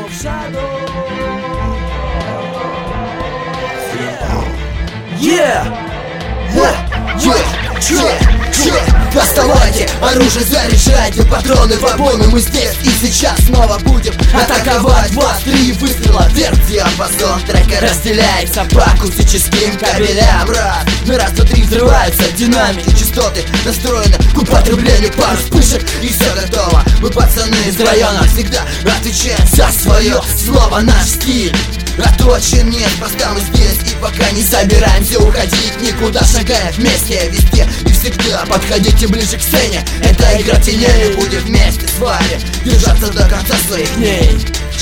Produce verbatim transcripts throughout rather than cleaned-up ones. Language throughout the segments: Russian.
of shadow. Yeah, yeah, yeah, yeah, yeah, yeah. Доставайте оружие, заряжайте патроны в обоймы. Мы здесь и сейчас снова будем атаковать вас. Три выстрела вверх, диапазон трека разделяется по акустическим кабелям. Раз, на раз, два, три взрываются динамики, частоты настроены к употреблению. Пару вспышек и все готово. Мы пацаны из района, всегда отвечаем за свое слово. Наш стиль оточен, нет, просто мы здесь и пока не собираемся уходить никуда. Шагаем вместе, везде и всегда. Подходите ближе к сцене, это игра теней. Будем вместе с вами держаться до конца своих дней.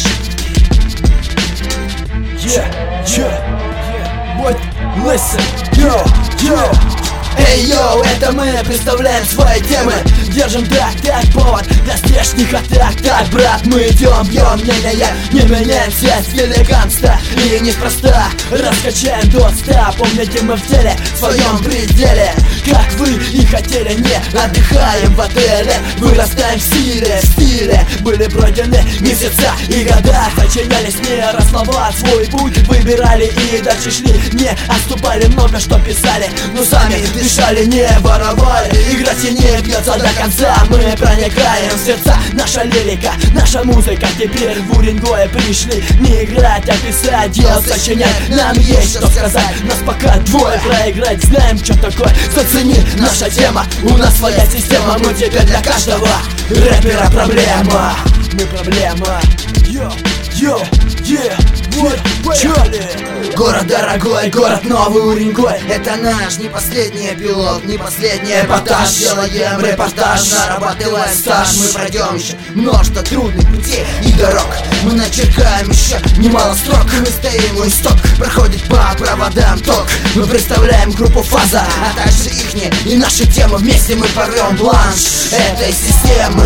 Yeah, yeah, yeah. What? Listen, yo, yo. Эй, йоу, это мы представляем свои темы. Держим так, так, повод для здешних атак. Так, брат, мы идем, бьем, не-не-не. Не меняемся, элегантно и неспроста. Раскачаем до ста, помните мы в деле, в своем пределе. Как вы и хотели, не отдыхаем в отеле. Вырастаем в силе, в стиле. Были пройдены месяца и года. Сочинялись не расслабать свой путь. Выбирали и дальше шли. Не отступали, много что писали, но сами дышали, не воровали. Игра теней бьется до конца. Мы проникаем в сердца. Наша лирика, наша музыка. Теперь в Уренгое пришли не играть, а писать, делать, сочинять. Нам есть что сказать, нас пока двое. Проиграть знаем, что такое. Зацени, наша тема, у нас своя система. Мы теперь для каждого рэпера проблема. Мы проблема. Йо, йо, е, вот, поехали. Город дорогой, город новый Уренгой. Это наш не последний эпилог, не последний эпатаж. Делаем репортаж, нарабатываем стаж. Мы пройдем еще множество трудных путей и дорог. Мы начеркаем еще немало строк. Мы стоим у исток, проходит по проводам ток. Мы представляем группу Фаза, а также ихние и наши темы. Вместе мы порвем бланш этой системы.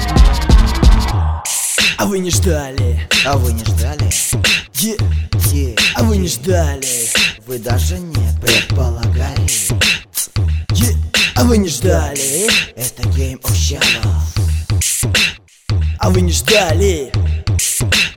А вы не ждали? А вы не ждали? Yeah. Yeah. А вы не ждали? Вы даже не предполагали. Yeah. А вы не ждали? Это Game of Shadow. А вы не ждали?